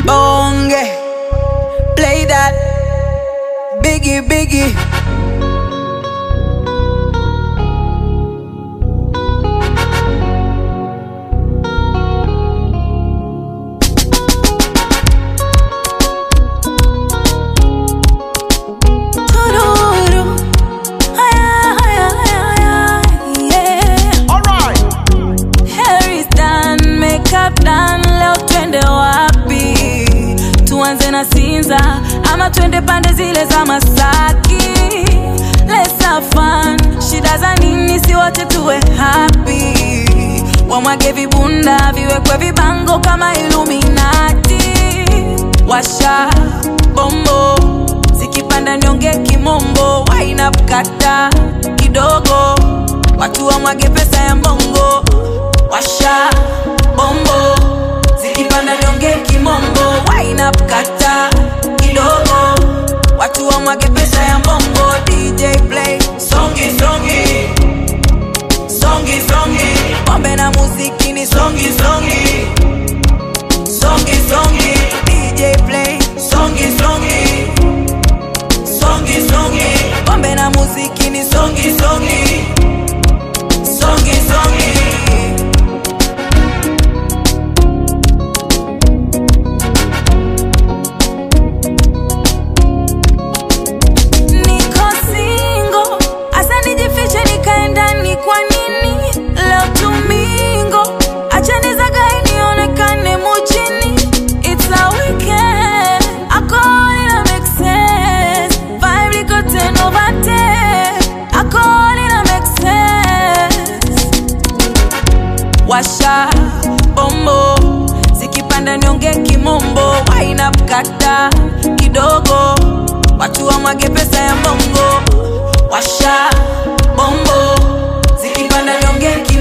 Bonge, play that. Biggie, biggie. Tuanze na Sinza ama twende pande zile za Masaki. Let's have fun, shida za nini si wote tuwe happy. Wamwage vibunda viwekwe vibango kama Illuminati. Washa bombo zikipanda nyonge kimombo. Waina kata kidogo watu wamwage pesa ya mbongo. Washa bombo zikipanda nyonge kimombo. Waina kata kidogo watu wamwage pesa ya mbongo. DJ play songi songi, songi songi. Pombe na muziki ni songi songi, songi songi. DJ play songi songi, songi songi. Pombe na muziki ni songi songi, songi songi. Kwa nini leo tumingo? Acha nizagae nionekane mujini. It's a weekend, I call it a make sense. Vibe liko 10/10, I call it a make sense. Washa bombo zikipanda nyonge kimombo. Waina kata kidogo watu wamwage pesa ya mbongo. Washa bombo zikipanda nyonge